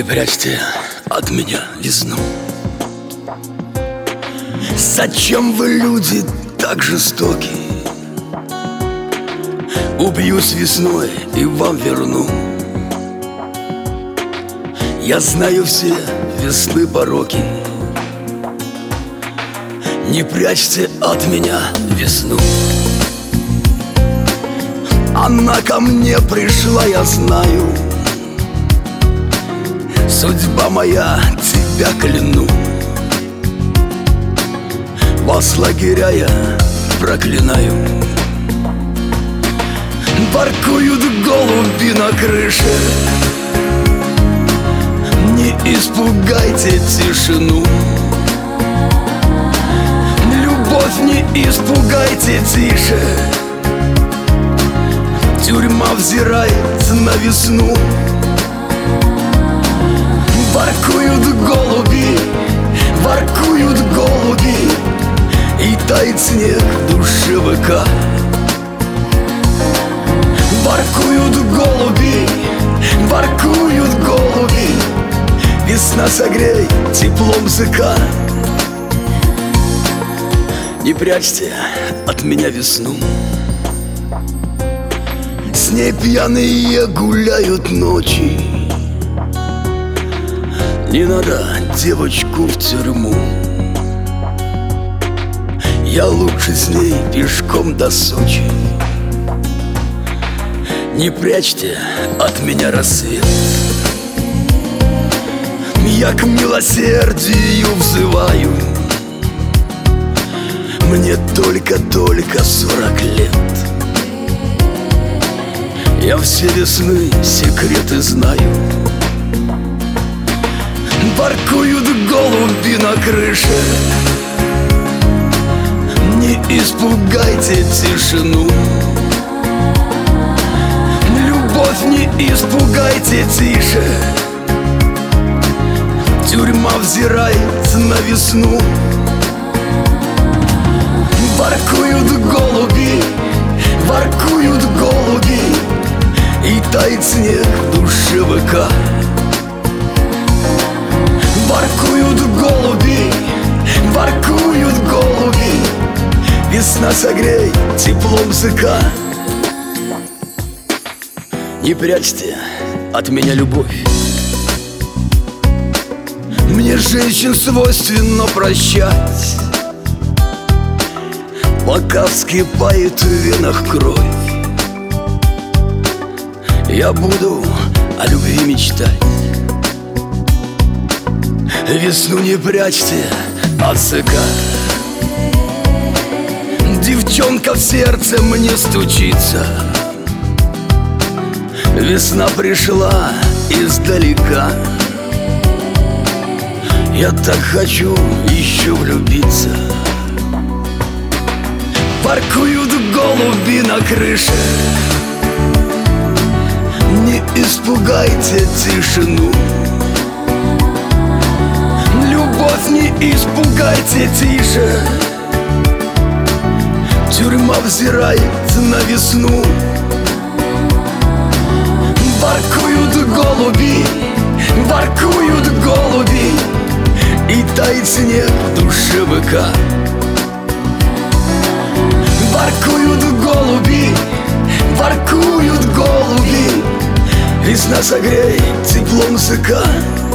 Не прячьте от меня весну. Зачем вы, люди, так жестоки? Убью с весной и вам верну. Я знаю все весны пороки. Не прячьте от меня весну. Она ко мне пришла, я знаю. Судьба моя, тебя кляну. Вас, лагеря, я проклинаю. Воркуют голуби на крыше. Не испугайте тишину. Любовь не испугайте, тише. Тюрьма взирает на весну. Воркуют голуби, воркуют голуби, и тает снег в душе ВК. Воркуют голуби, воркуют голуби, весна согрей теплом языка. Не прячьте от меня весну. С ней пьяные гуляют ночи. Не надо девочку в тюрьму. Я лучше с ней пешком до Сочи. Не прячьте от меня рассвет. Я к милосердию взываю. Мне только 40 лет. Я все весны секреты знаю. Воркуют голуби на крыше. Не испугайте тишину. Любовь не испугайте, тише. Тюрьма взирает на весну. Воркуют голуби, воркуют голуби, и тает снег в душе ВК. Воркуют голуби, воркуют голуби, весна согрей теплом языка. Не прячьте от меня любовь. Мне женщин свойственно прощать, пока вскипает в венах кровь. Я буду о любви мечтать. Весну не прячьте от ЦК. Девчонка в сердце мне стучится. Весна пришла издалека. Я так хочу еще влюбиться. Воркуют голуби на крыше. Не испугайте тишину. Любовь не испугайте, тише. Тюрьма взирает на весну. Воркуют голуби, воркуют голуби, и тает снег в душе ВК. Воркуют голуби, воркуют голуби, весна согрей теплом языка.